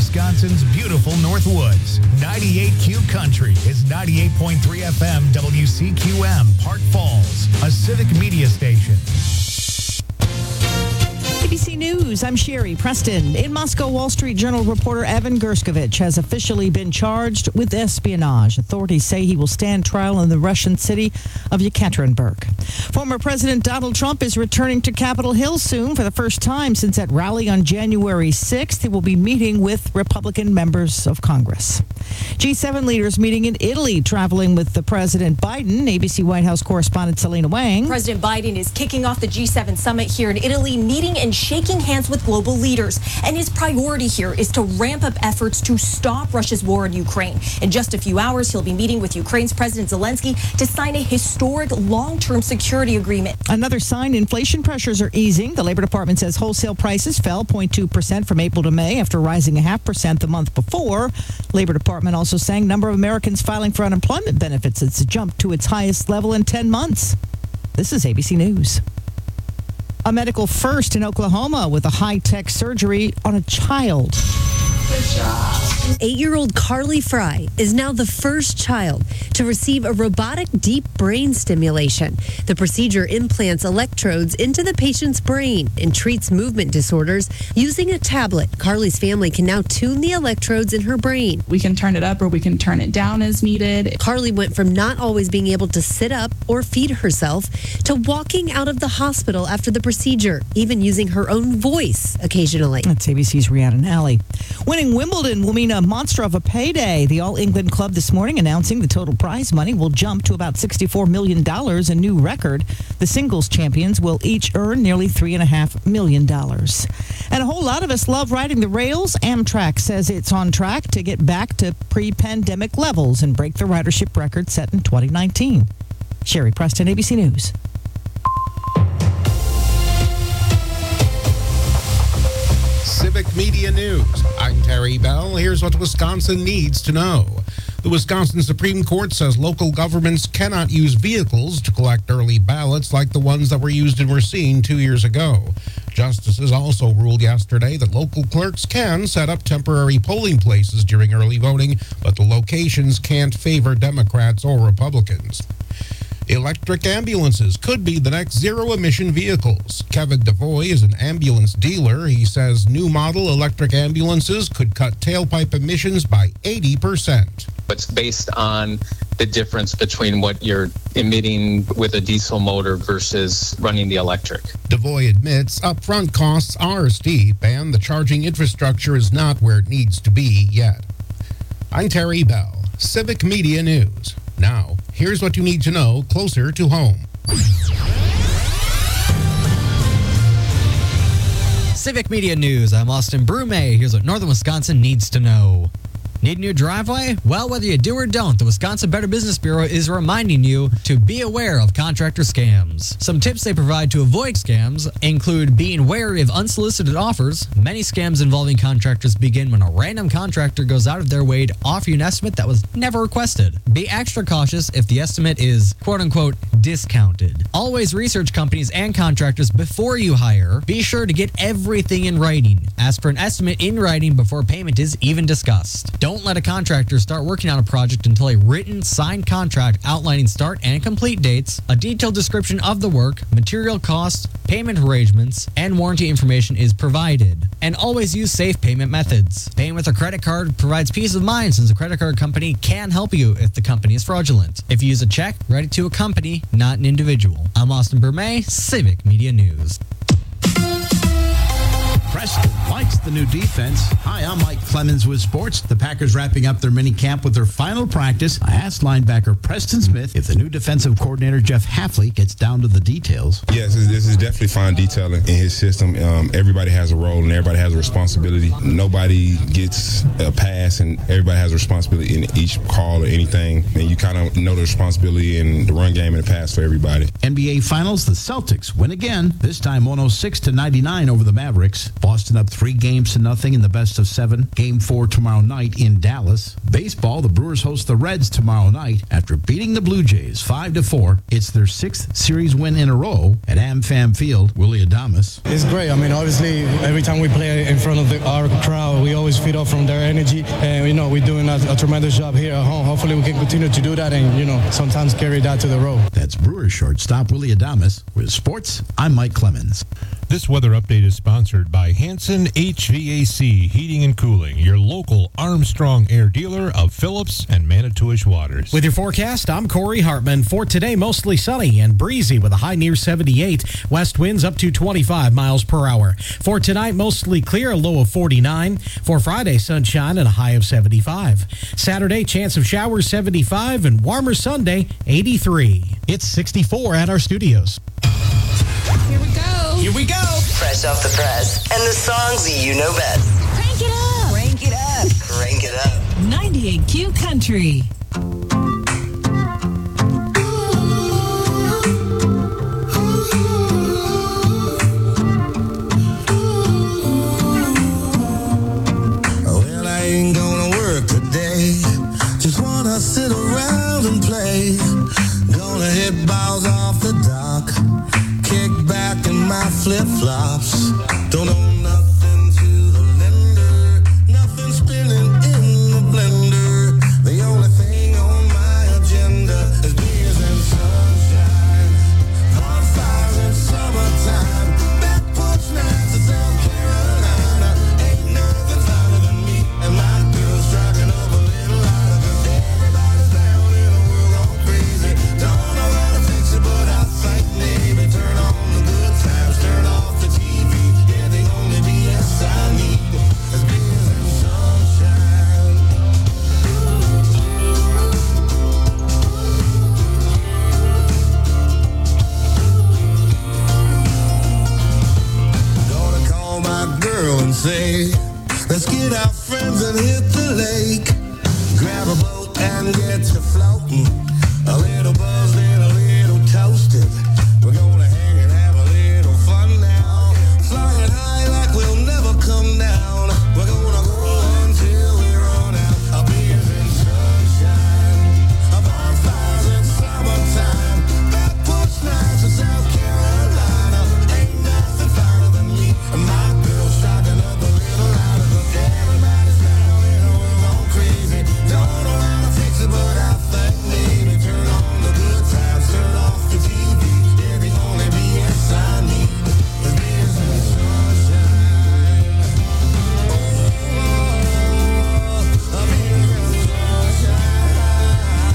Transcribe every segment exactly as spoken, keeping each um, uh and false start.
Wisconsin's beautiful Northwoods. ninety-eight Q Country is ninety-eight point three F M W C Q M, Park Falls, a Civic Media station. A B C News, I'm Sherry Preston. In Moscow, Wall Street Journal reporter Evan Gershkovich has officially been charged with espionage. Authorities say he will stand trial in the Russian city of Yekaterinburg. Former President Donald Trump is returning to Capitol Hill soon for the first time since that rally on January sixth. He will be meeting with Republican members of Congress. G seven leaders meeting in Italy, traveling with the President Biden. A B C White House correspondent Selena Wang. President Biden is kicking off the G seven summit here in Italy, meeting and shaking hands with global leaders. And his priority here is to ramp up efforts to stop Russia's war in Ukraine. In just a few hours, he'll be meeting with Ukraine's President Zelensky to sign a historic long-term security agreement. Another sign inflation pressures are easing. The Labor Department says wholesale prices fell zero point two percent from April to May after rising a half percent the month before. Labor Department also saying number of Americans filing for unemployment benefits has jumped to its highest level in ten months. This is A B C News. A medical first in Oklahoma with a high-tech surgery on a child. Eight-year-old Carly Fry is now the first child to receive a robotic deep brain stimulation. The procedure implants electrodes into the patient's brain and treats movement disorders using a tablet. Carly's family can now tune the electrodes in her brain. We can turn it up or we can turn it down as needed. Carly went from not always being able to sit up or feed herself to walking out of the hospital after the procedure, even using her own voice occasionally. That's A B C's Rhiannon Alley. Winning Wimbledon will mean a monster of a payday. The All England club this morning announcing the total prize money will jump to about sixty-four million dollars, a new record. The singles champions will each earn nearly three point five million dollars. And a whole lot of us love riding the rails. Amtrak says it's on track to get back to pre-pandemic levels and break the ridership record set in twenty nineteen. Sherry Preston, A B C News. Civic Media News. I'm Terry Bell. Here's what Wisconsin needs to know. The Wisconsin Supreme Court says local governments cannot use vehicles to collect early ballots like the ones that were used in Racine two years ago. Justices also ruled yesterday that local clerks can set up temporary polling places during early voting, but the locations can't favor Democrats or Republicans. Electric ambulances could be the next zero-emission vehicles. Kevin Devoy is an ambulance dealer. He says new model electric ambulances could cut tailpipe emissions by eighty percent. It's based on the difference between what you're emitting with a diesel motor versus running the electric. Devoy admits upfront costs are steep and the charging infrastructure is not where it needs to be yet. I'm Terry Bell, Civic Media News. Now, here's what you need to know closer to home. Civic Media News, I'm Austin Brume. Here's what Northern Wisconsin needs to know. Need a new driveway? Well, whether you do or don't, the Wisconsin Better Business Bureau is reminding you to be aware of contractor scams. Some tips they provide to avoid scams include being wary of unsolicited offers. Many scams involving contractors begin when a random contractor goes out of their way to offer you an estimate that was never requested. Be extra cautious if the estimate is quote-unquote discounted. Always research companies and contractors before you hire. Be sure to get everything in writing. Ask for an estimate in writing before payment is even discussed. Don't Don't let a contractor start working on a project until a written, signed contract outlining start and complete dates, a detailed description of the work, material costs, payment arrangements, and warranty information is provided. And always use safe payment methods. Paying with a credit card provides peace of mind since a credit card company can help you if the company is fraudulent. If you use a check, write it to a company, not an individual. I'm Austin Burmay, Civic Media News. Preston likes the new defense. Hi, I'm Mike Clemens with sports. The Packers wrapping up their mini camp with their final practice. I asked linebacker Preston Smith if the new defensive coordinator Jeff Hafley gets down to the details. Yes, this is definitely fine detailing in his system. Um, everybody has a role and everybody has a responsibility. Nobody gets a pass and everybody has a responsibility in each call or anything. And you kind of know the responsibility in the run game and the pass for everybody. N B A Finals, the Celtics win again, this time one oh six to ninety-nine over the Mavericks. Boston up three games games to nothing in the best of seven. Game four tomorrow night in Dallas. Baseball, the Brewers host the Reds tomorrow night after beating the Blue Jays five to four. It's their sixth series win in a row at AmFam Field. Willie Adames. It's great. I mean, obviously, every time we play in front of the, our crowd, we always feed off from their energy. And, you know, we're doing a, a tremendous job here at home. Hopefully, we can continue to do that and, you know, sometimes carry that to the road. That's Brewers shortstop Willie Adames. With sports, I'm Mike Clemens. This weather update is sponsored by Hanson H V A C Heating and Cooling, your local Armstrong Air dealer of Phillips and Manitowish Waters. With your forecast, I'm Corey Hartman. For today, mostly sunny and breezy with a high near seventy-eight. West winds up to twenty-five miles per hour. For tonight, mostly clear, a low of forty-nine. For Friday, sunshine and a high of seventy-five. Saturday, chance of showers, seventy-five, and warmer Sunday, eighty-three. It's sixty-four at our studios. Here we go. Here we go. Fresh off the press. And the songs you know best. Crank it up. Crank it up. Crank it up. ninety-eight Q Country. Well, I ain't gonna work today. Just wanna sit around and play. Gonna hit balls off the dock. Kick back in my flip-flops. Don't owe nothing to the lender. Nothing spinning in the blender. The only thing on my agenda is beers and sunshine. Bonfires in summertime. Back porch nights in South Carolina. Ain't nothing finer than me and my girls striking up a little lighter. 'Cause everybody's down in the world all crazy. Don't know how to fix it, but I think maybe turn on the good times, turn off the T V. Yeah, the only B S I need is beers and sunshine. Gonna call my girl and say, let's get our friends and hit the lake. Grab a boat and get to floating. A little buzzed and a little toasted. We're gonna hang and have a little fun now. Flying high like we'll never come down. We're gonna go until we run out. Our beers and sunshine. Our bonfires in summertime. Back porch nights in South Carolina. Ain't nothing finer than me and my girl striking up a little louder. 'Cause everybody's down in the world all crazy. Don't know how to fix it, but I think maybe turn on the good times, turn off the T V. Yeah, the only B S I need is beers and sunshine. Oh, beers and sunshine.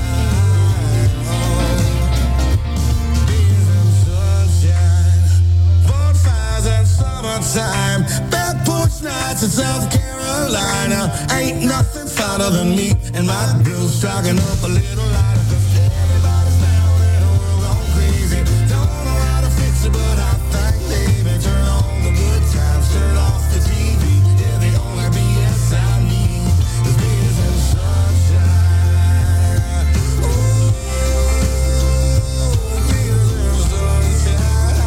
Oh, beers and sunshine. Bonfires and summertime. Back porch nights in South Carolina. Ain't nothing finer than me and my girl striking up a little lighter. 'Cause everybody's down in the world all crazy. Don't know how to fix it, but I think maybe turn on the good times, turn off the T V. Yeah, the only B S I need is beers and sunshine. Oh, beers and sunshine.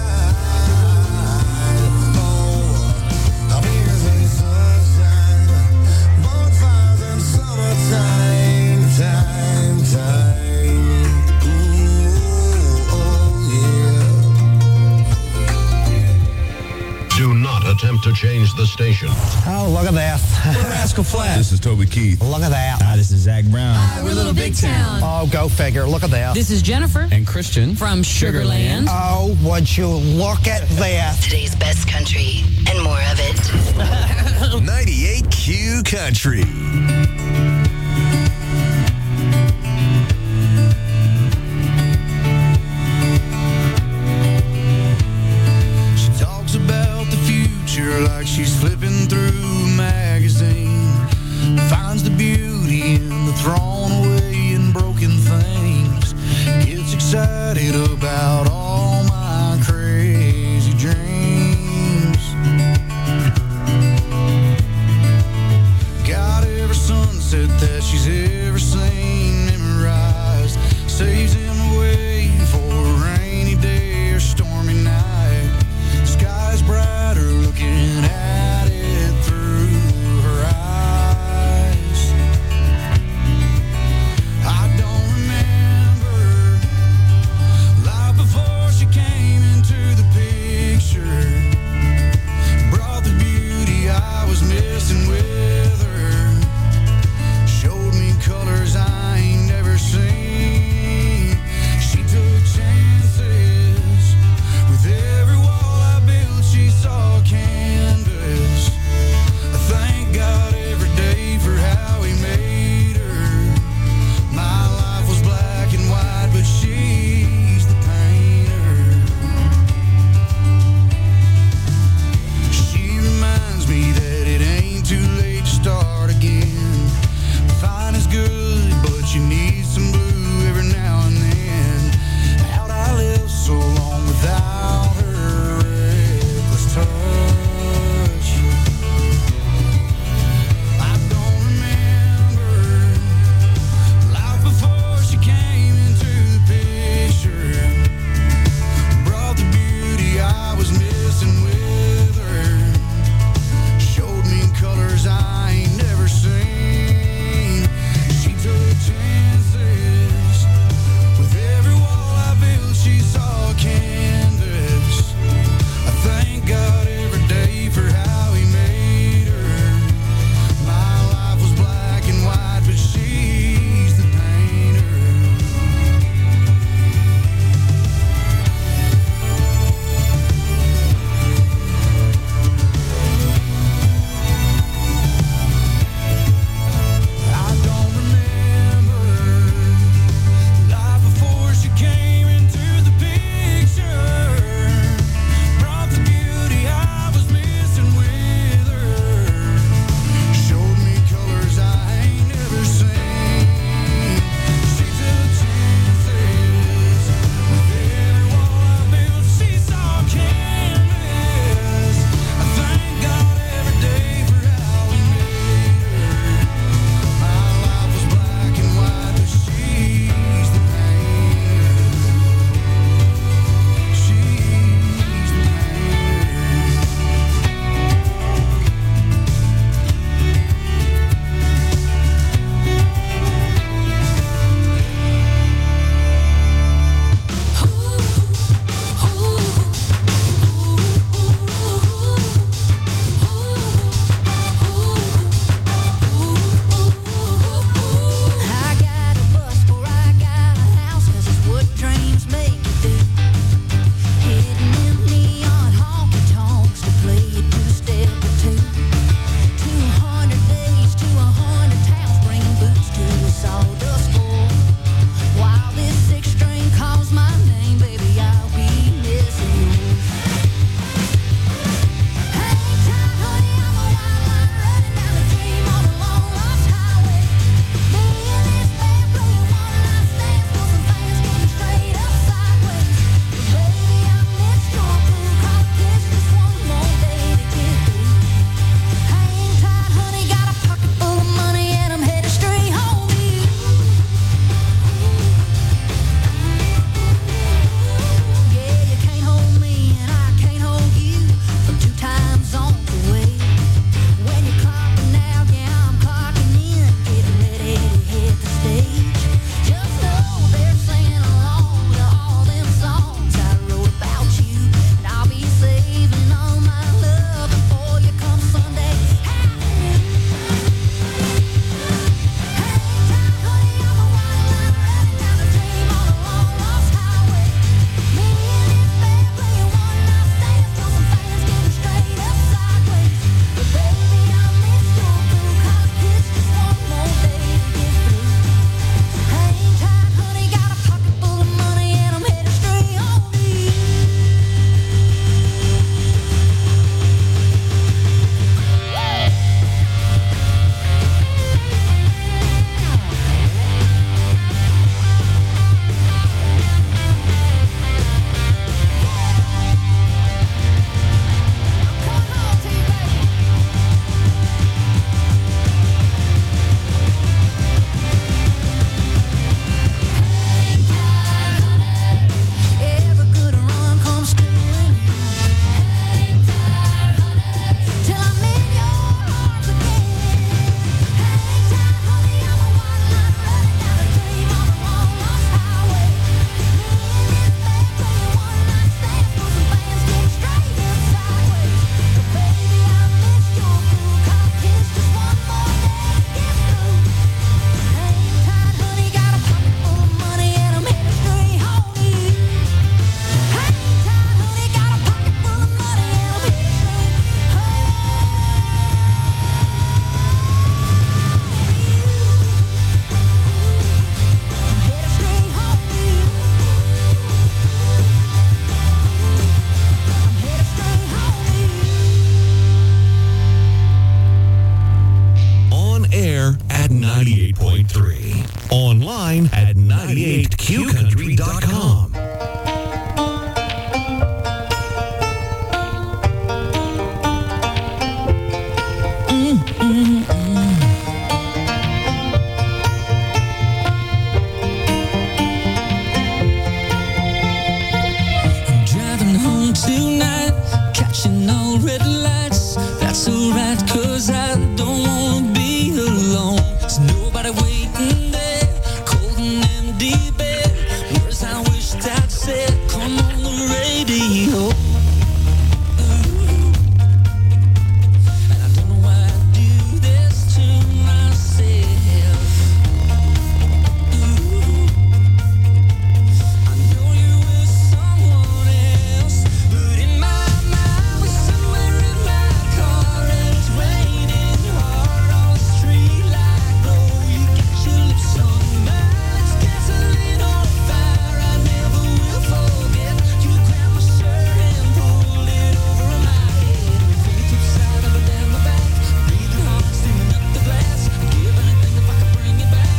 Oh, beers and sunshine. Bonfires and summertime, time, time. Ooh, oh, yeah. Do not attempt to change the station. Oh, look at that. Rascal Flatts. This is Toby Keith. Look at that. Hi, this is Zach Brown. Hi, we're Little Big Town. Oh, go figure. Look at that. This is Jennifer. And Christian. From Sugarland. Oh, would you look at that. Today's best country and more of it. ninety-eight Q Country. She talks about the future like she's flipping through a magazine. Finds the beauty in the thrown away and broken things. Gets excited about all my crazy dreams. Got every sunset that she's ever seen memorized. Saves him away for a rainy day or stormy night. Sky's brighter looking at it point three. Online at ninety-eight q country dot com. Driving home tonight, catching all red lights. That's alright, cause I don't wanna be alone. There's nobody waiting there, cold and empty bed. Words I wished I'd said, come on the radio. And I don't know why I do this to myself. I know you were someone else, but in my mind was somewhere in my car, and it's raining hard on the street like glow. You got your lips on mine, it's gasoline on fire. I never will forget. You grabbed my shirt and pulled it over my head. Fingertips side up and down my back, breathing hard, steaming up the glass. I'd give anything if I could bring you back.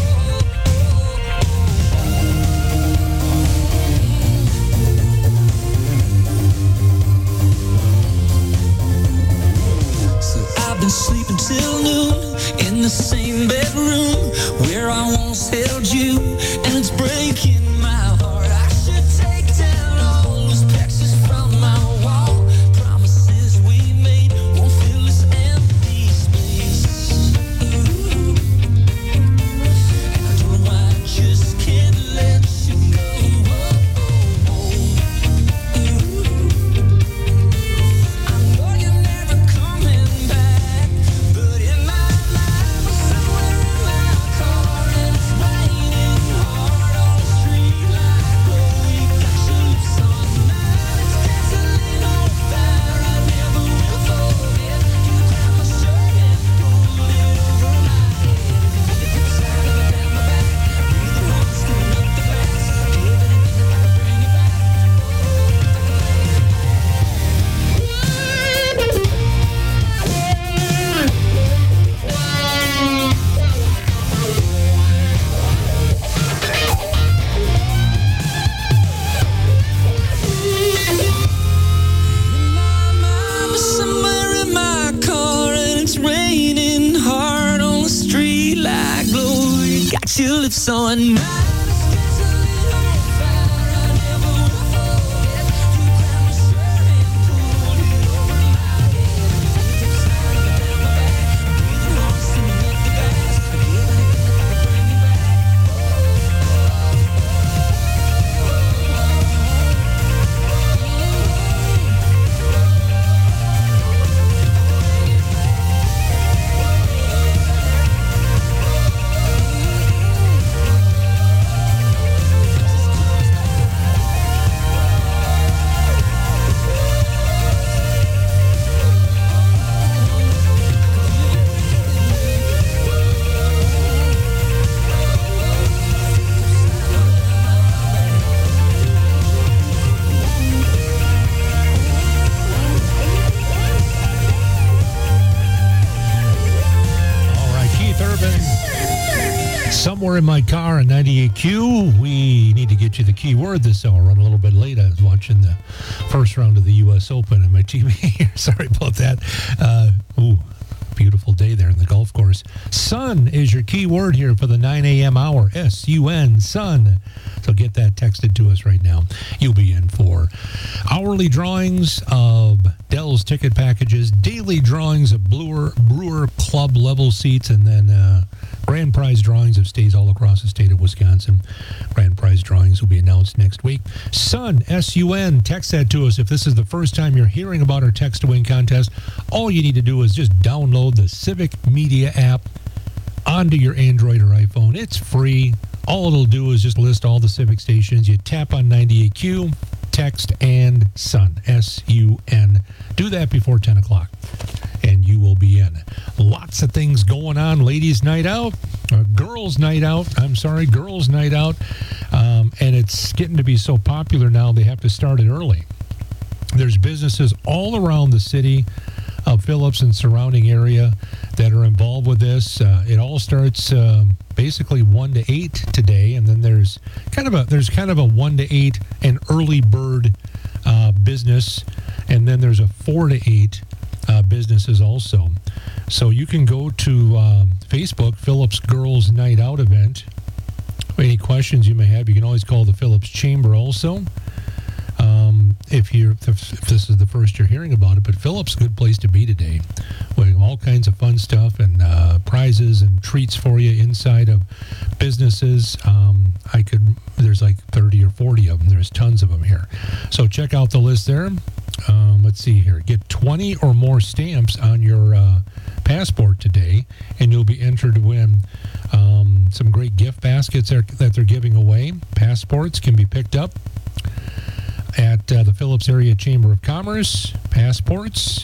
So I've been sleeping till noon in the same bedroom where I once held you, and it's breaking my heart. I should take down all those pictures from my wall. Promises we made won't fill this empty space. Ooh. And I don't know why I just can't let you go. Oh, oh, oh. Ooh. I know you're never coming back, but in my mind was somewhere in my car, and it's raining hard on the street like glow. You got your lips on mine, it's gasoline on fire. I never will forget. You grabbed my shirt and pulled it over my head. Fingertips side up and down my back, breathing hard, steaming up the glass. I'd give anything if I could bring you back. Mama, somewhere in my car, and it's raining hard on the street like glow. You got your lips on mine. All right, Keith Urban. Somewhere in my car on ninety-eight Q. We need to get you the keyword this hour. Run a little bit late. I was watching the first round of the U S Open on my T V here. Sorry about that. Uh, ooh, beautiful day there in the golf course. Sun is your key word here for the nine a.m. hour. S U N, sun. So get that texted to us right now. You'll be in for hourly drawings of Dell's ticket packages, daily drawings of Brewer, Brewer Club level seats, and then uh, grand prize drawings of stays all across the state of Wisconsin. Grand prize drawings will be announced next week. Sun, S U N, text that to us. If this is the first time you're hearing about our Text to Win contest, all you need to do is just download the Civic Media app onto your Android or iPhone. It's free. All it'll do is just list all the Civic stations. You tap on ninety-eight Q, text, and Sun, S U N. Do that before ten o'clock, and you will be in. Lots of things going on. Ladies' night out, or girls' night out. I'm sorry, girls' night out. Um, and it's getting to be so popular now, they have to start it early. There's businesses all around the city of Phillips and surrounding area that are involved with this. Uh, it all starts um, basically one to eight today, and then there's kind of a there's kind of a one to eight and early bird uh, business, and then there's a four to eight uh, businesses also. So you can go to um, Facebook, Phillips Girls Night Out event. Any questions you may have, you can always call the Phillips Chamber also. Um, if you're if this is the first you're hearing about it, but Phillips, good place to be today. With all kinds of fun stuff and uh, prizes and treats for you inside of businesses. Um, I could there's like thirty or forty of them. There's tons of them here. So check out the list there. Um, let's see here. Get twenty or more stamps on your uh, passport today, and you'll be entered to win um, some great gift baskets that that they're giving away. Passports can be picked up at uh, the Phillips Area Chamber of Commerce. Passports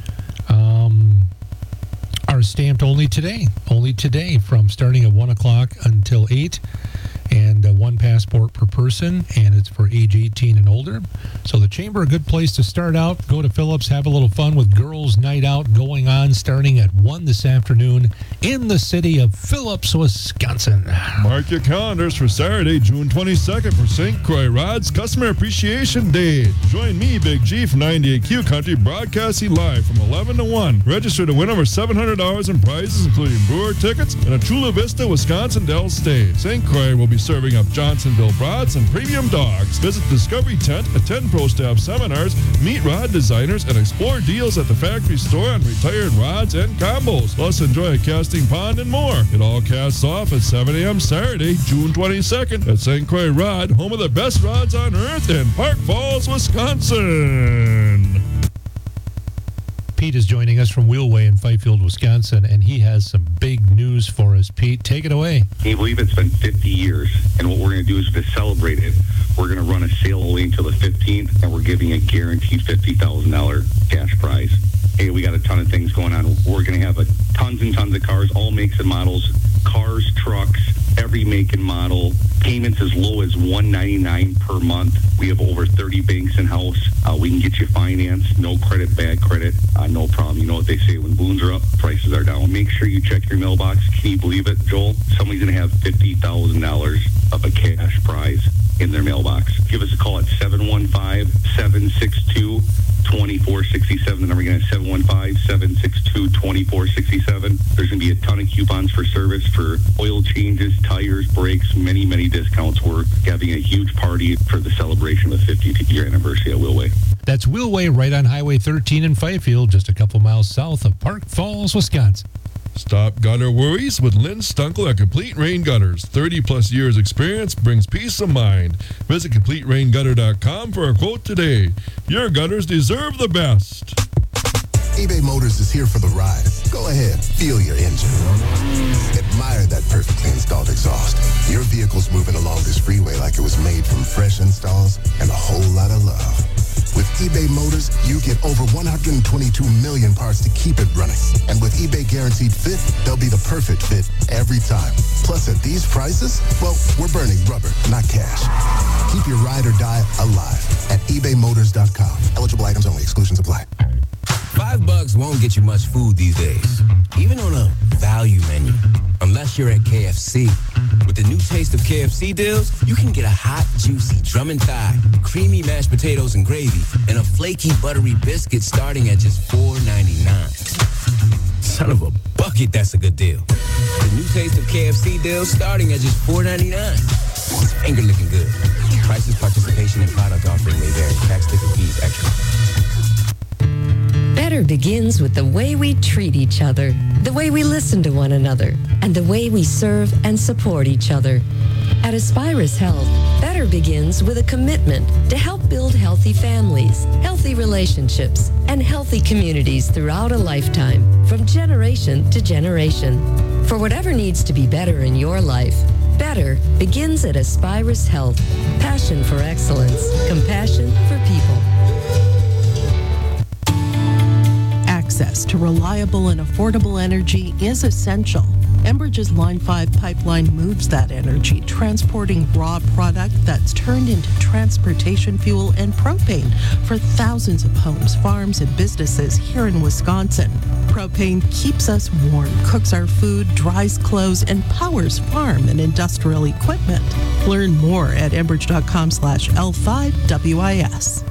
um, are stamped only today, only today, from starting at one o'clock until eight, and uh, one passport per person, and it's for age eighteen and older. So the Chamber, a good place to start out. Go to Phillips, have a little fun with Girls Night Out going on starting at one this afternoon in the city of Phillips, Wisconsin. Mark your calendars for Saturday, June twenty-second for Saint Croix Rod's Customer Appreciation Day. Join me, Big G, from ninety-eight Q Country, broadcasting live from eleven to one. Register to win over seven hundred dollars in prizes, including brewer tickets and a Chula Vista, Wisconsin Dell stay. Saint Croix will be serving up Johnsonville brats and premium dogs. Visit Discovery Tent, attend Pro Staff seminars, meet rod designers, and explore deals at the factory store on retired rods and combos. Plus, enjoy a casting pond and more. It all casts off at seven a.m. Saturday, June twenty-second at Saint Croix Rod, home of the best rods on earth in Park Falls, Wisconsin. Pete is joining us from Wheelway in Fifield, Wisconsin, and he has some big news for us. Pete, take it away. Can you believe it's been fifty years? And what we're going to do is to celebrate it, we're going to run a sale only until the fifteenth, and we're giving a guaranteed fifty thousand dollars cash prize. Hey, we got a ton of things going on. We're going to have a tons and tons of cars, all makes and models, cars, trucks, every make and model. Payments as low as one hundred ninety-nine dollars per month. We have over thirty banks in-house. Uh, we can get you financed, no credit, bad credit, uh, no problem. You know what they say, when balloons are up, prices are down. Make sure you check your mailbox. Can you believe it, Joel? Somebody's going to have fifty thousand dollars of a cash prize in their mailbox. Give us a call at seven one five, seven six two, two four six seven. The number again is seven one five, seven six two, two four six seven. There's going to be a ton of coupons for service, for oil changes, tires, brakes, many, many discounts. We're having a huge party for the celebration of the fiftieth year anniversary at Wheelway. That's Wheelway right on Highway thirteen in Fifield, just a couple miles south of Park Falls, Wisconsin. Stop gutter worries with Lynn Stunkel at Complete Rain Gutters. thirty plus years experience brings peace of mind. Visit complete rain gutter dot com for a quote today. Your gutters deserve the best. eBay Motors is here for the ride. Go ahead, feel your engine. Admire that perfectly installed exhaust. Your vehicle's moving along this freeway like it was made from fresh installs and a whole lot of love. With eBay Motors, you get over one hundred twenty-two million parts to keep it running. And with eBay Guaranteed Fit, they'll be the perfect fit every time. Plus, at these prices, well, we're burning rubber, not cash. Keep your ride or die alive at ebay motors dot com. Eligible items only. Exclusions apply. Five bucks won't get you much food these days, even on a value menu, unless you're at K F C. With the new taste of K F C deals, you can get a hot, juicy drum and thigh, creamy mashed potatoes and gravy, and a flaky, buttery biscuit starting at just four ninety-nine. Son of a bucket, that's a good deal. The new taste of K F C deals starting at just four ninety-nine. Finger looking good. Prices, participation, and product offering may vary. Tax, ticket, fees, extra. Better begins with the way we treat each other, the way we listen to one another, and the way we serve and support each other. At Aspirus Health, better begins with a commitment to help build healthy families, healthy relationships, and healthy communities throughout a lifetime, from generation to generation. For whatever needs to be better in your life, better begins at Aspirus Health. Passion for excellence, compassion for people. Access to reliable and affordable energy is essential. Enbridge's Line five pipeline moves that energy, transporting raw product that's turned into transportation fuel and propane for thousands of homes, farms, and businesses here in Wisconsin. Propane keeps us warm, cooks our food, dries clothes, and powers farm and industrial equipment. Learn more at enbridge.com slash L5WIS.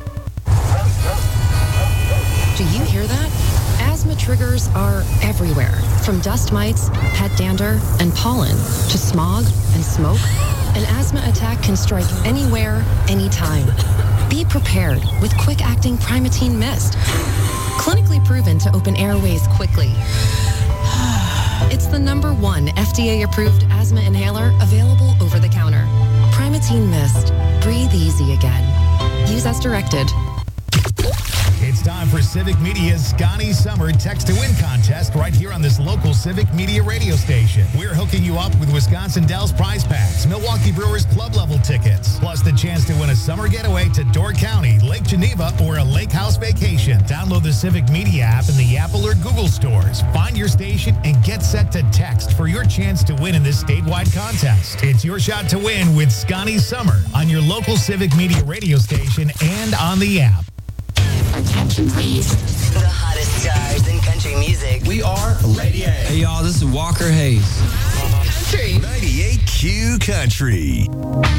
Do you hear that? Asthma triggers are everywhere, from dust mites, pet dander, and pollen, to smog and smoke. An asthma attack can strike anywhere, anytime. Be prepared with quick-acting Primatene Mist. Clinically proven to open airways quickly. It's the number one F D A-approved asthma inhaler available over the counter. Primatene Mist. Breathe easy again. Use as directed. It's time for Civic Media's Scotty Summer Text to Win contest right here on this local Civic Media radio station. We're hooking you up with Wisconsin Dells prize packs, Milwaukee Brewers club level tickets, plus the chance to win a summer getaway to Door County, Lake Geneva, or a lake house vacation. Download the Civic Media app in the Apple or Google stores. Find your station and get set to text for your chance to win in this statewide contest. It's your shot to win with Scotty Summer on your local Civic Media radio station and on the app. Attention, please. The hottest stars in country music. We are Lady A. Hey, y'all, this is Walker Hayes. Country. ninety-eight Q Country.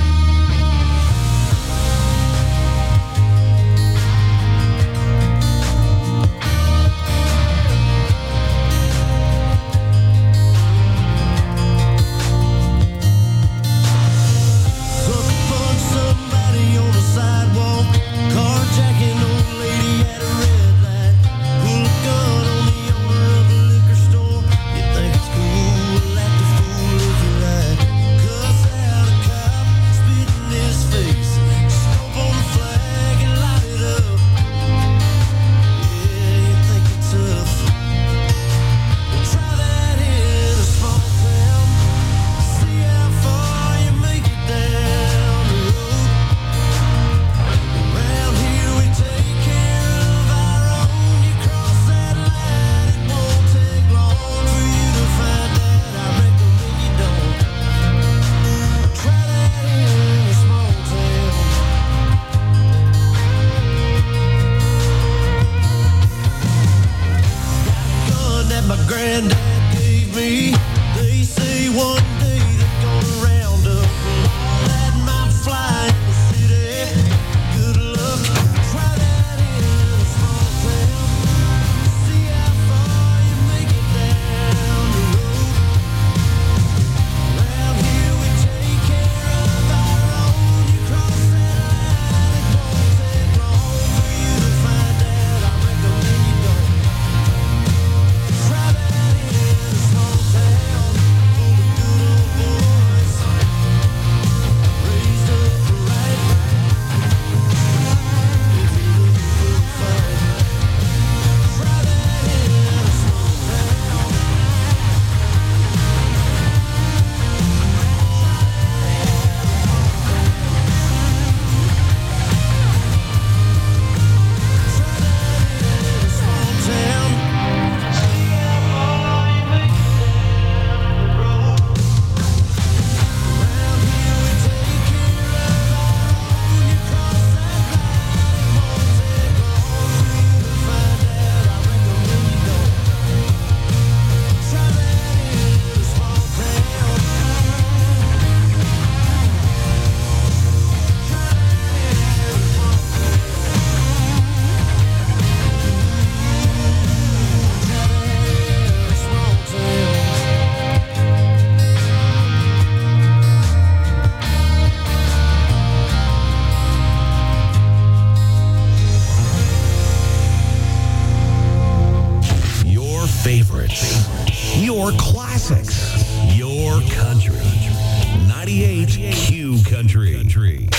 Your classics. Your country. ninety-eight Q Country. Country.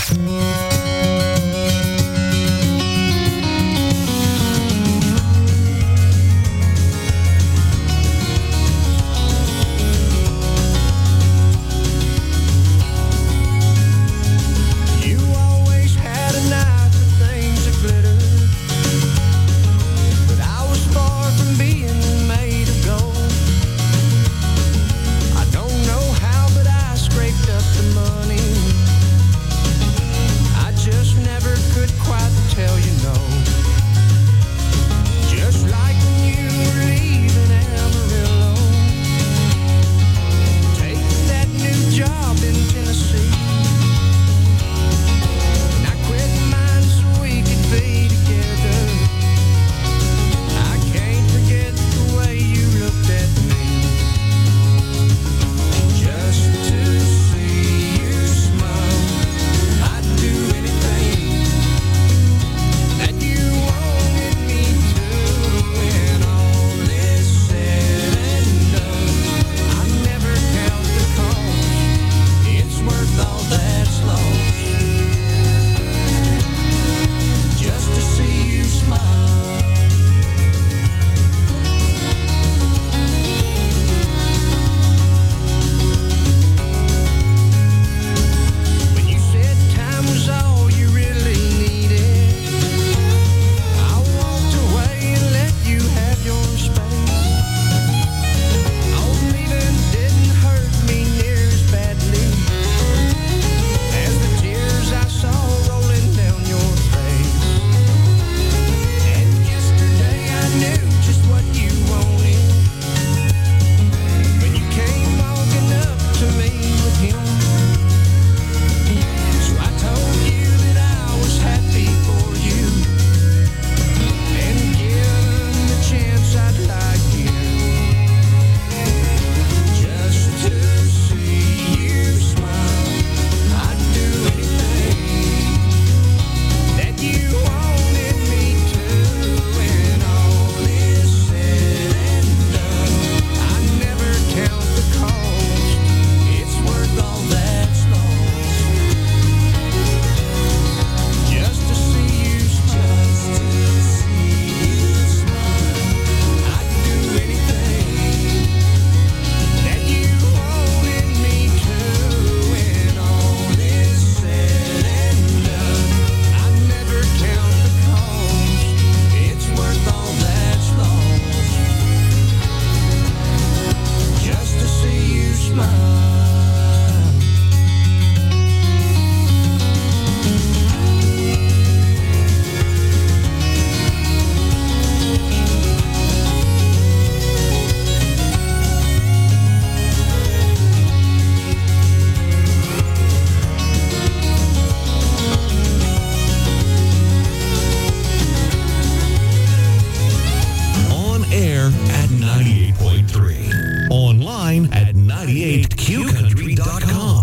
air at ninety-eight point three. Online at ninety-eight q country dot com.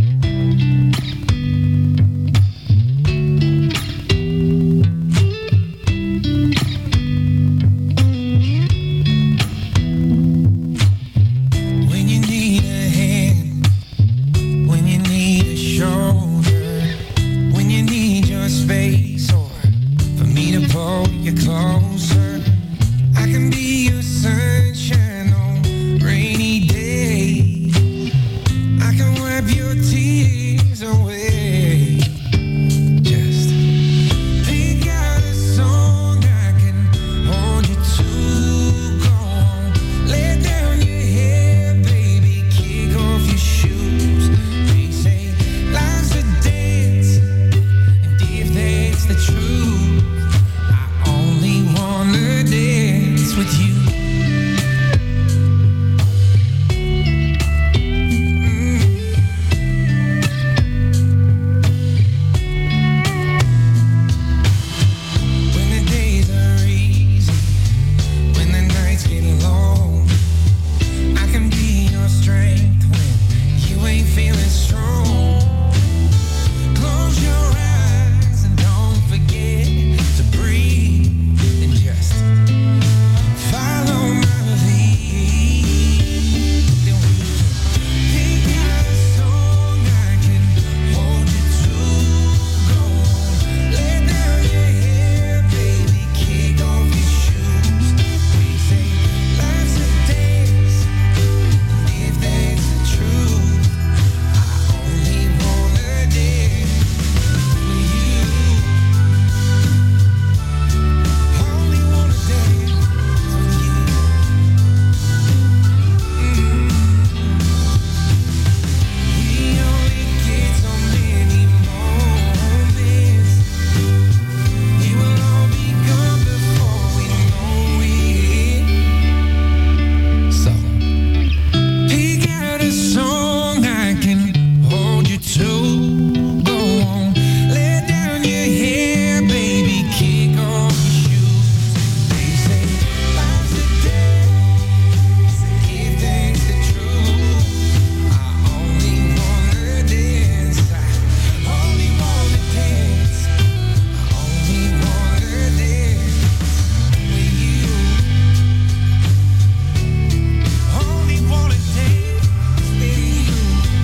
When you need a hand, when you need a shoulder, when you need your space, or for me to pull you closer, I can be your sunshine on rainy days. I can wipe your tears away. Just pick out a song I can hold you to. Go on, lay down your hair, baby, kick off your shoes. They say life's a dance, and if that's the truth, I only wanna dance with you. When the days are easy, when the nights get long, I can be your strength when you ain't feeling strong. Close your eyes and don't forget to breathe and just follow my lead. Then we can pick out a song I can hold you to. Go on, lay down your hair, baby, kick off your shoes. We say life's a dance, and if that's the truth, I only wanna dance with you. Only wanna dance with you. We only get so many moments. It will all be gone before we know it. So pick out a song I can hold you to. Go on, lay down your hair, baby, kick off your shoes. They say life's a dance, and if that's the truth, I only wanna dance. I only wanna dance. I only wanna dance with you. Only wanna dance with you.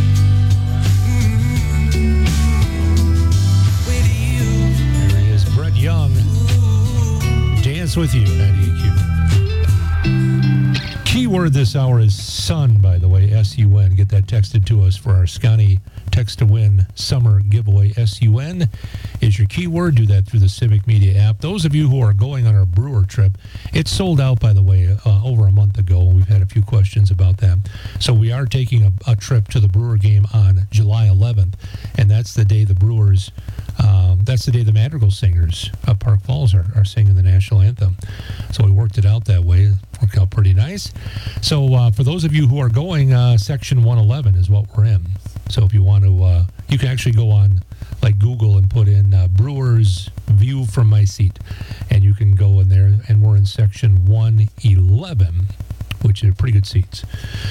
Mm, with you. Here he is, Brett Young. Dance with you, ninety-eight Q. Keyword this hour is sun, by the way, S U N. Get that texted to us for our Scotty Text to Win Summer Giveaway. S U N is your keyword. Do that through the Civic Media app. Those of you who are going on our Brewer trip, it's sold out, by the way, uh, over a month ago. We've had a few questions about that. So we are taking a, a trip to the Brewer game on July eleventh, and that's the day the Brewers, um, that's the day the Madrigal Singers of Park Falls are, are singing the national anthem. So we worked it out that way. Worked out pretty nice. So uh, for those of you who are going, uh, section one eleven is what we're in. So if you want to, uh, you can actually go on like Google and put in uh, Brewers view from my seat, and you can go in there, and we're in section one eleven, which are pretty good seats.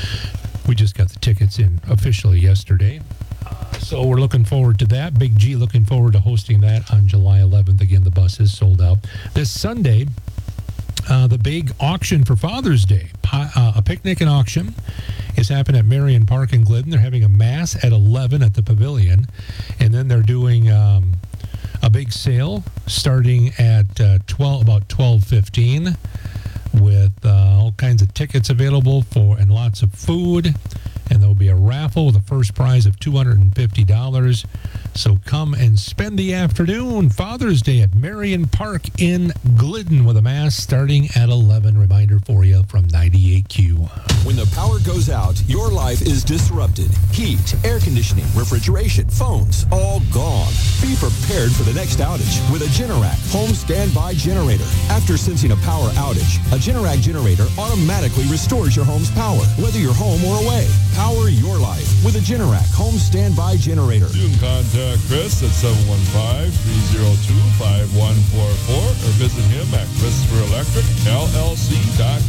We just got the tickets in officially yesterday. So we're looking forward to that. Big G looking forward to hosting that on July eleventh. Again, the bus is sold out. This Sunday, uh, the big auction for Father's Day, Pi- uh, a picnic and auction, is happening at Marion Park in Glidden. They're having a mass at eleven at the Pavilion, and then they're doing um, a big sale starting at uh, twelve, about twelve fifteen, with uh, all kinds of tickets available for and lots of food. And there'll be a raffle with a first prize of two hundred fifty dollars. So come and spend the afternoon, Father's Day, at Marion Park in Glidden, with a mass starting at eleven. Reminder for you from ninety-eight Q. When the power goes out, your life is disrupted. Heat, air conditioning, refrigeration, phones, all gone. Be prepared for the next outage with a Generac home standby generator. After sensing a power outage, a Generac generator automatically restores your home's power, whether you're home or away. Power your life with a Generac home standby generator. You can contact Chris at seven one five, three oh two, five one four four or visit him at Christopher Electric L L C dot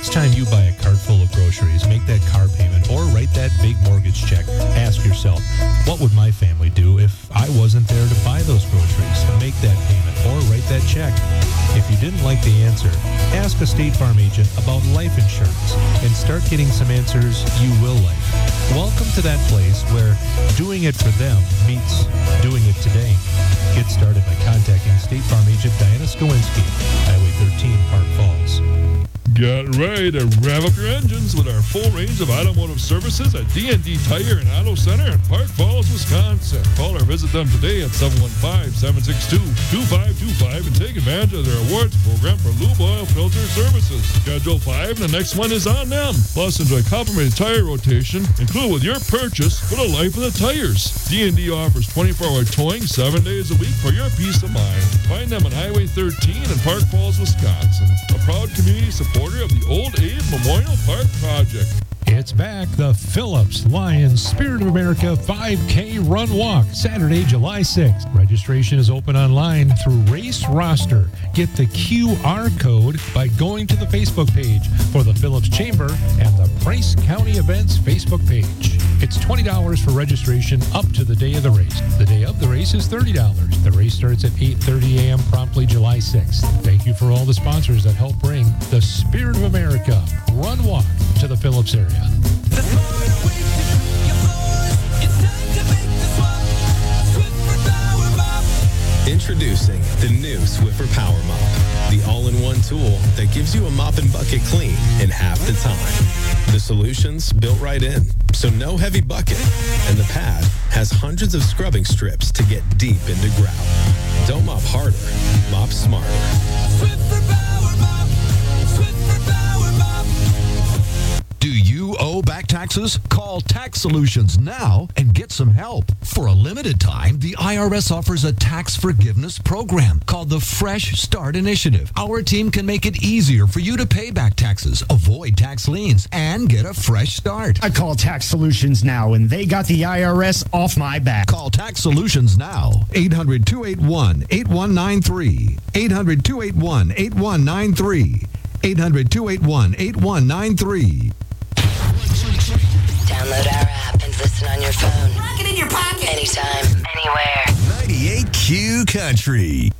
next time you buy a cart full of groceries, make that car payment, or write that big mortgage check, ask yourself, what would my family do if I wasn't there to buy those groceries, make that payment, or write that check? If you didn't like the answer, ask a State Farm agent about life insurance and start getting some answers you will like. Welcome to that place where doing it for them meets doing it today. Get started by contacting State Farm agent Diana Skowinski, Highway thirteen, Park Falls. Get ready to rev up your engines with our full range of automotive services at D and D Tire and Auto Center in Park Falls, Wisconsin. Call or visit them today at seven one five, seven six two, two five two five and take advantage of their awards program for lube oil filter services. Schedule five and the next one is on them. Plus, enjoy complimentary tire rotation included with your purchase for the life of the tires. D and D offers twenty-four hour towing seven days a week for your peace of mind. Find them on Highway thirteen in Park Falls, Wisconsin. A proud community supporter of the Old Abe Memorial Park Project. It's back, the Phillips Lions Spirit of America five K Run Walk, Saturday, July sixth. Registration is open online through Race Roster. Get the Q R code by going to the Facebook page for the Phillips Chamber and the Price County Events Facebook page. It's twenty dollars for registration up to the day of the race. The day of the race is thirty dollars. The race starts at eight thirty a.m. promptly July sixth. Thank you for all the sponsors that help bring the Spirit of America Run Walk to the Phillips area. Introducing the new Swiffer Power Mop, the all-in-one tool that gives you a mop and bucket clean in half the time. The solution's built right in, so no heavy bucket, and the pad has hundreds of scrubbing strips to get deep into grout. Don't mop harder, mop smarter. Swiffer Power Mop, Swiffer Power Mop. Do you owe back taxes? Call Tax Solutions now and get some help. For a limited time, the I R S offers a tax forgiveness program called the Fresh Start Initiative. Our team can make it easier for you to pay back taxes, avoid tax liens, and get a fresh start. I call Tax Solutions now, and they got the I R S off my back. Call Tax Solutions now. eight hundred, two eight one, eight one nine three. eight hundred, two eight one, eight one nine three. eight hundred, two eight one, eight one nine three. Download our app and listen on your phone. Rock it in your pocket. Anytime, anywhere. ninety-eight Q Country.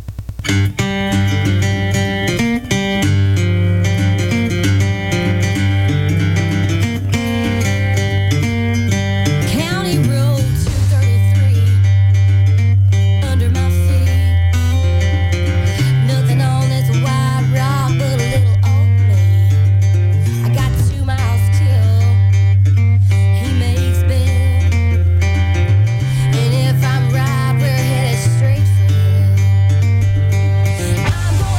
County Road two thirty-three, under my feet. Nothing on this wide rock but a little old me. I got two miles till he makes bend. And if I'm right, we're headed straight for him. I'm going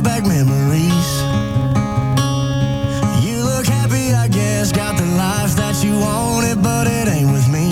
brought back memories. You look happy, I guess, got the life that you wanted, but it ain't with me.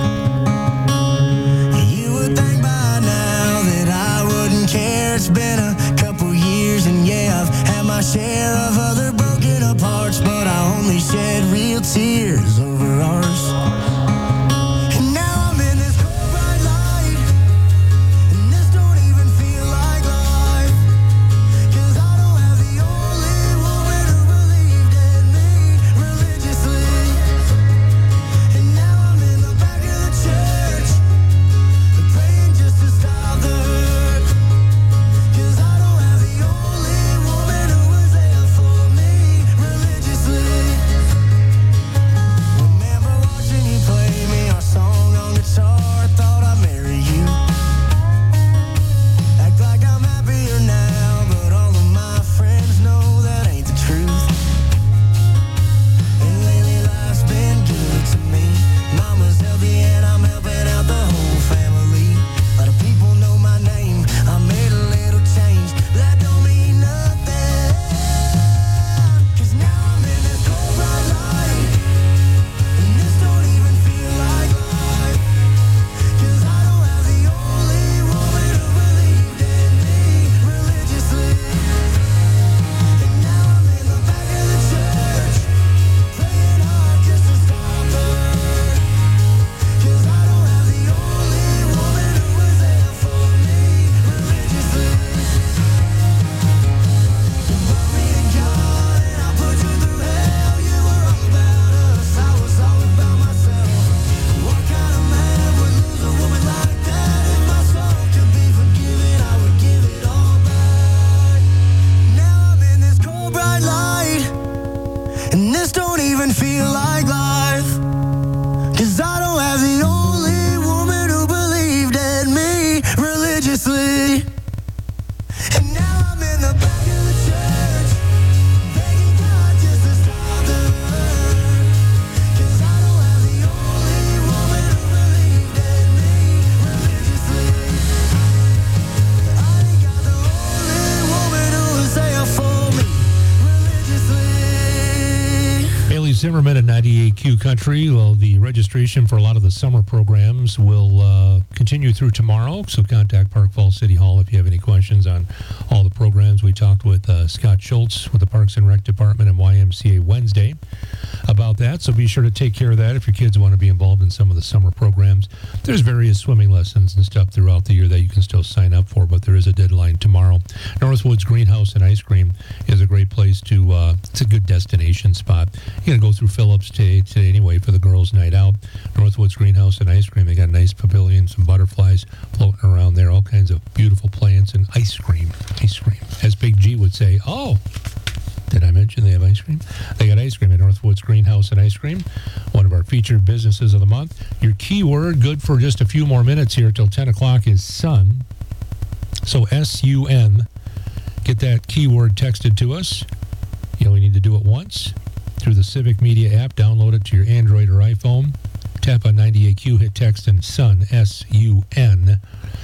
You would think by now that I wouldn't care. It's been a couple years, and yeah, I've had my share of other broken apart, but I only shed real tears over ours. And now I'm in this cold bright light, and this don't even feel like life, 'cause I don't have the only woman who believed in me religiously. And now I'm in the back of the church, praying just to stop the hurt, 'cause I don't have the only woman who was there for me religiously. Remember watching you play me our song on guitar, thought I'd marry you. Act like I'm happier now, but all of my friends know that ain't the truth. And lately life's been good to me. Mama's healthy and I'm helping out the whole family. A lot of people know my name, I made a little change, but that don't mean nothing, 'cause now I'm in this cold bright light, and this don't even feel like life, 'cause I don't have the only woman who believed in me religiously. And now I'm in the back of the church, praying hard just to stop the hurt, 'cause I don't have the only woman who was there for me religiously. You brought me to God and I put you through hell. You were all about us, I was all about myself. What kind of man would lose a woman like that? If my soul could be forgiven, I would give it all back. Now I'm in this cold bright light, and this don't even feel like life, 'cause I don't have the only woman who believed in me religiously. And now I'm in the back of the church, begging God just to stop the hurt, 'cause I don't have the only woman who believed in me religiously. I ain't got the only woman who was there for me religiously. Bailey Zimmerman at ninety-eight Q Country. Well, the registration for a lot of the summer programs will uh, continue through tomorrow. So contact Park Falls City Hall if you have any questions on all the programs. We talked with uh, Scott Schultz with the Parks and Rec Department and Y M C A Wednesday about that. So be sure to take care of that if your kids want to be involved in some of the summer programs. There's various swimming lessons and stuff throughout the year that you can still sign up for, but there is a deadline tomorrow. Northwoods Greenhouse and Ice Cream is a great place to, uh, it's a good destination spot. You got to go through Phillips today, today anyway for the girls' night out. Northwoods Greenhouse and Ice Cream, they got a nice pavilion, some butterflies floating around there, all kinds of beautiful plants and ice cream. Ice cream. As Big G would say, oh, did I mention they have ice cream? They got ice cream at Northwoods Greenhouse and Ice Cream, one of our featured businesses of the month. Your keyword, good for just a few more minutes here till ten o'clock, is sun. So S U N. Get that keyword texted to us. You only need to do it once through the Civic Media app. Download it to your Android or iPhone. Tap on ninety-eight Q, hit text, and sun, S U N.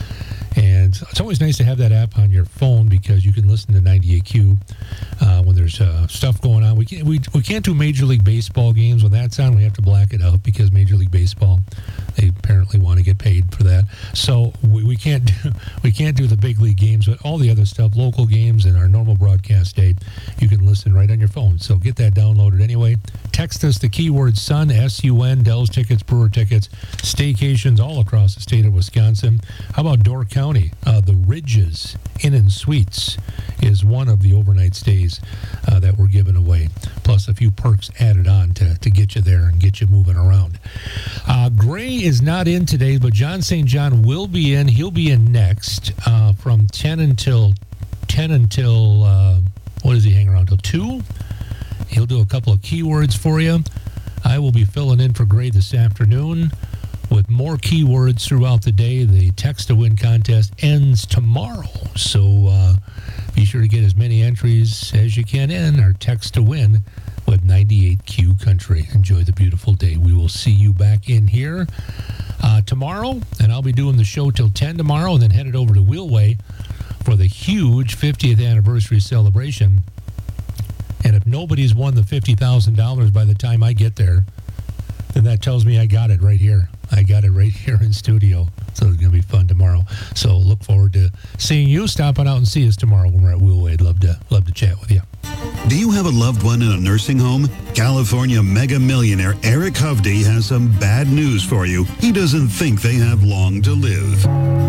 And it's always nice to have that app on your phone because you can listen to ninety-eight Q uh, when there's uh, stuff going on. We can't, we, we can't do Major League Baseball games. When that's on, we have to black it out because Major League Baseball, they apparently want to get paid for that. So we, we can't do we can't do the big league games, but all the other stuff, local games and our normal broadcast day, you can listen right on your phone. So get that downloaded anyway. Text us the keyword SUN, S U N, Dell's tickets, Brewer tickets, staycations all across the state of Wisconsin. How about Door County? Uh, the Ridges Inn and Suites is one of the overnight stays uh, that we're giving away, plus a few perks added on to, to get you there and get you moving around. Uh, Gray is not in today, but John Saint John will be in. He'll be in next uh, from ten until ten until uh, what does he hang around till two? He'll do a couple of keywords for you. I will be filling in for Gray this afternoon with more keywords throughout the day. The Text to Win contest ends tomorrow, so uh, be sure to get as many entries as you can in our Text to Win with ninety-eight Q Country. Enjoy the beautiful day. We will see you back in here uh, tomorrow, and I'll be doing the show till ten tomorrow, and then headed over to Wheelway for the huge fiftieth anniversary celebration. And if nobody's won the fifty thousand dollars by the time I get there, then that tells me I got it right here. I got it right here in studio. So it's going to be fun tomorrow. So look forward to seeing you. Stopping out and see us tomorrow when we're at Will Wade. Love to, love to chat with you. Do you have a loved one in a nursing home? California mega millionaire Eric Hovde has some bad news for you. He doesn't think they have long to live.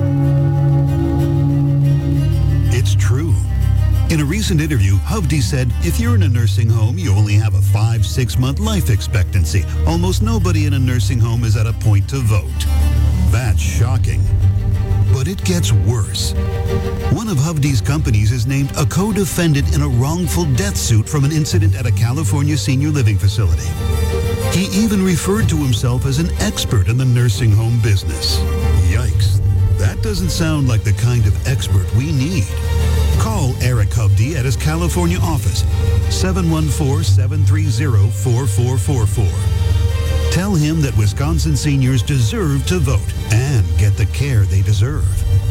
It's true. In a recent interview, Hovde said, if you're in a nursing home, you only have a five, six-month life expectancy. Almost nobody in a nursing home is at a point to vote. That's shocking. But it gets worse. One of Hovde's companies is named a co-defendant in a wrongful death suit from an incident at a California senior living facility. He even referred to himself as an expert in the nursing home business. Yikes. That doesn't sound like the kind of expert we need. Call Eric Hovde at his California office, seven one four, seven three zero, four four four four. Tell him that Wisconsin seniors deserve to vote and get the care they deserve.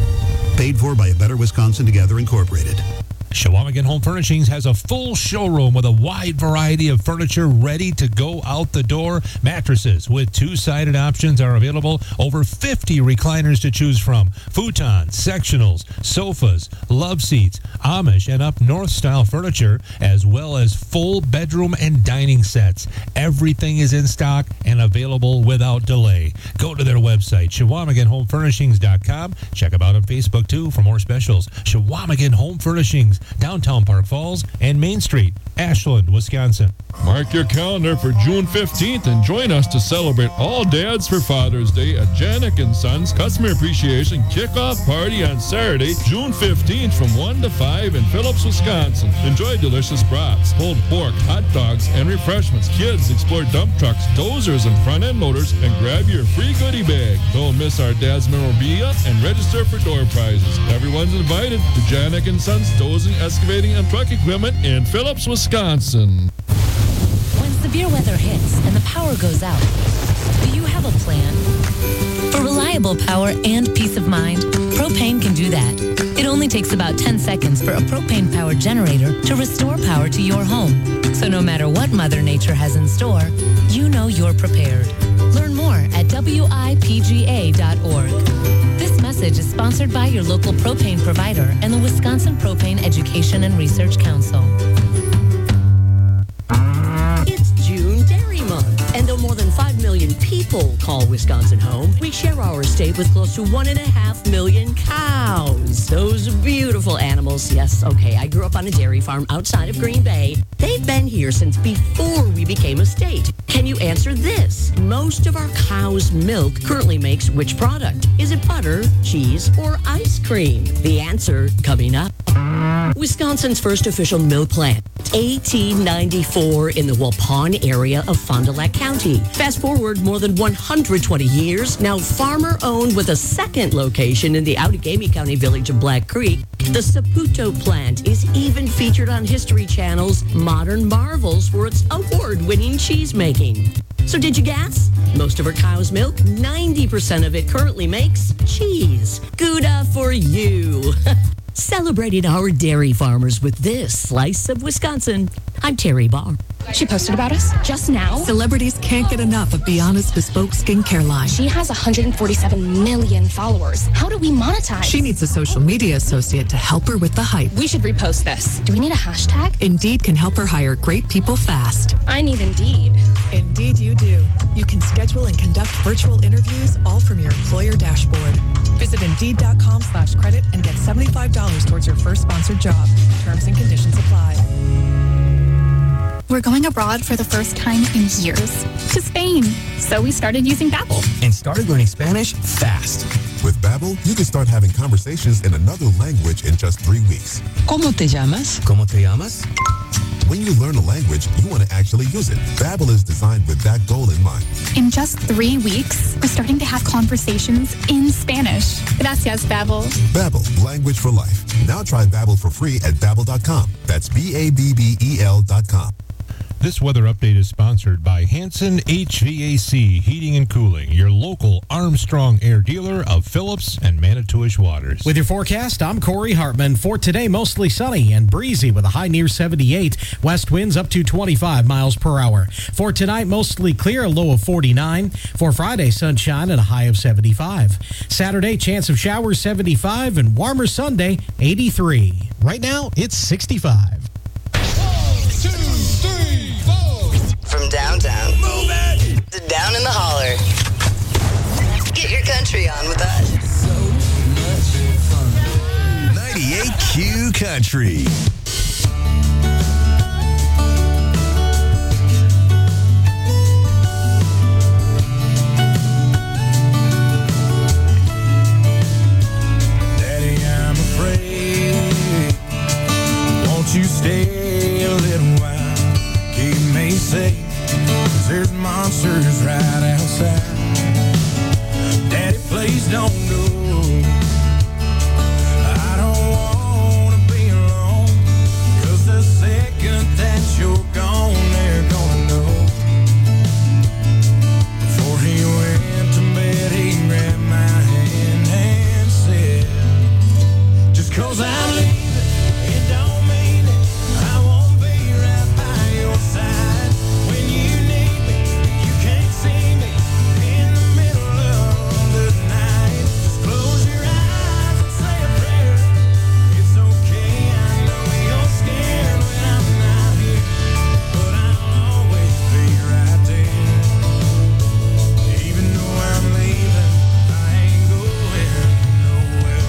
Paid for by A Better Wisconsin Together Incorporated. Shawamigan Home Furnishings has a full showroom with a wide variety of furniture ready to go out the door. Mattresses with two-sided options are available. Over fifty recliners to choose from. Futons, sectionals, sofas, love seats, Amish and up north style furniture, as well as full bedroom and dining sets. Everything is in stock and available without delay. Go to their website, Shawamigan Home Furnishings dot com. Check them out on Facebook, too, for more specials. Shawamigan Home Furnishings, downtown Park Falls and Main Street, Ashland, Wisconsin. Mark your calendar for June fifteenth and join us to celebrate all dads for Father's Day at Janik and Sons Customer Appreciation Kickoff Party on Saturday, June fifteenth from one to five in Phillips, Wisconsin. Enjoy delicious brats, pulled pork, hot dogs, and refreshments. Kids explore dump trucks, dozers, and front-end loaders, and grab your free goodie bag. Don't miss our dad's memorabilia and register for door prizes. Everyone's invited to Janik and Sons Dozing, Excavating, and Truck Equipment in Phillips, Wisconsin. When severe weather hits and the power goes out, do you have a plan? For reliable power and peace of mind, Propane can do that. It only takes about ten seconds for a propane-powered generator to restore power to your home. So no matter what Mother Nature has in store, you know you're prepared. Learn more at W I P G A dot org. This message is sponsored by your local propane provider and the Wisconsin Propane Education and Research Council. It's June Dairy Month, and though more than five million people call Wisconsin home, we share our state with close to one and a half million cows. Those beautiful animals. Yes, okay, I grew up on a dairy farm outside of Green Bay. They've been here since before we became a state. Can you answer this? Most of our cow's milk currently makes which product? Is it butter, cheese, or ice cream? The answer coming up. Wisconsin's first official milk plant, eighteen ninety-four in the Waupun area of Fond du Lac County. Fast forward more than one hundred twenty years, now farmer-owned with a second location in the Outagamie County village of Black Creek. The Saputo plant is even featured on History Channel's Modern Marvels for its award-winning cheese making. So did you guess? Most of our cow's milk, ninety percent of it currently makes cheese. Gouda for you. Celebrating our dairy farmers with this slice of Wisconsin. I'm Terry Barr. She posted about us just now. Celebrities can't get enough of Beyond's bespoke skincare line. She has one hundred forty-seven million followers. How do we monetize? She needs a social media associate to help her with the hype. We should repost this. Do we need a hashtag? Indeed can help her hire great people fast. I need Indeed. Indeed you do. You can schedule and conduct virtual interviews all from your employer dashboard. Visit Indeed.com slash credit and get seventy-five dollars towards your first sponsored job. Terms and conditions apply. We're going abroad for the first time in years to Spain. So we started using Babbel. And started learning Spanish fast. With Babbel, you can start having conversations in another language in just three weeks. ¿Cómo te llamas? ¿Cómo te llamas? When you learn a language, you want to actually use it. Babbel is designed with that goal in mind. In just three weeks, we're starting to have conversations in Spanish. Gracias, Babbel. Babbel, language for life. Now try Babbel for free at Babbel dot com. That's B A B B E L dot com. This weather update is sponsored by Hanson H V A C Heating and Cooling, your local Armstrong Air dealer of Phillips and Manitowish waters. With your forecast, I'm Corey Hartman. For today, mostly sunny and breezy with a high near seventy-eight. West winds up to twenty-five miles per hour. For tonight, mostly clear, a low of forty-nine. For Friday, sunshine and a high of seventy-five. Saturday, chance of showers, seventy-five, and warmer Sunday, eighty-three. Right now, it's sixty-five. From downtown Move it. to down in the holler. Get your country on with us. So much fun. ninety-eight Q Country. Daddy, I'm afraid. Won't you stay a little while? Keep me safe. There's monsters right outside. Daddy, please don't go. I don't want to be alone. 'Cause the second that you're gone, they're gonna know. Before he went to bed, he grabbed my hand and said, just 'cause I'm leaving, it don't mean it. I won't be right by your side. When you need me, you can't see me in the middle of the night. Just close your eyes and say a prayer. It's okay, I know you're scared when I'm not here, but I'll always be right there. Even though I'm leaving, I ain't going nowhere.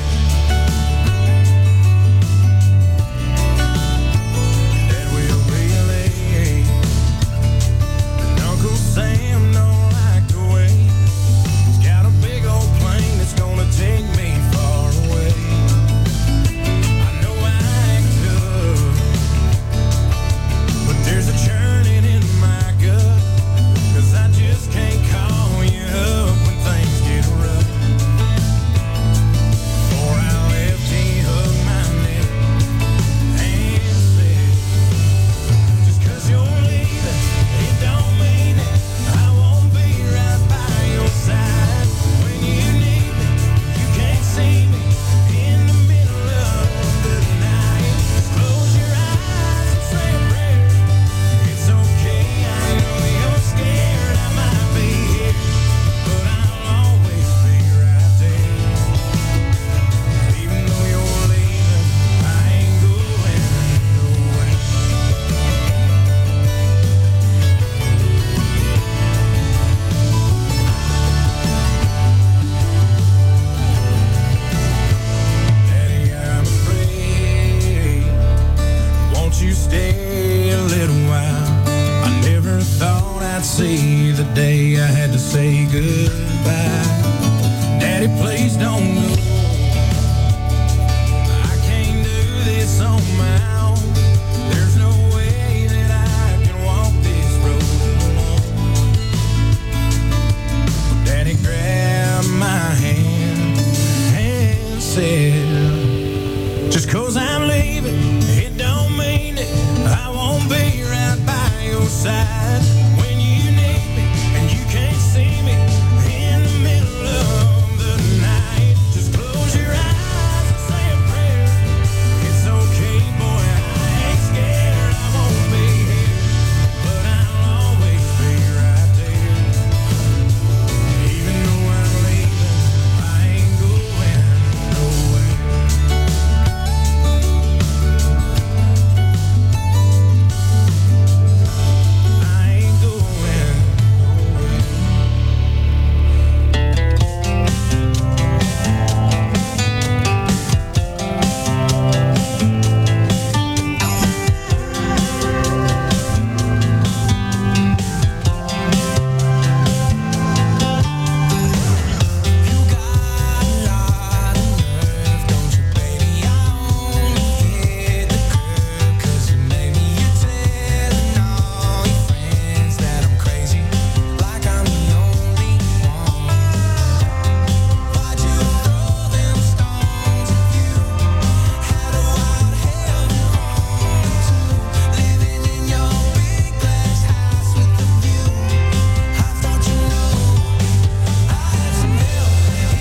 Dad will be late, and Uncle Sam don't like to wait. He's got a big old plane that's gonna take me far away. I know I act tough, but there's a churning in my gut. 'Cause I just can't call you up when things get rough. Before I left, he hugged my neck and said, just 'cause you're leaving, it don't mean it. I won't be right by your side. When you need me, you can't see me in the middle of the night. Just close your eyes and say a prayer. It's okay, I know you're scared, I might be here, but I'll always be right there. Even though you're leaving, I ain't going nowhere. Daddy, I'm afraid. Won't you stay a little while? I never thought I'd see the day I had to say goodbye. Daddy, please don't go. I can't do this on my own. There's no way that I can walk this road alone. Daddy grabbed my hand and said, just 'cause I'm leaving, it don't mean it. I won't be right by your side.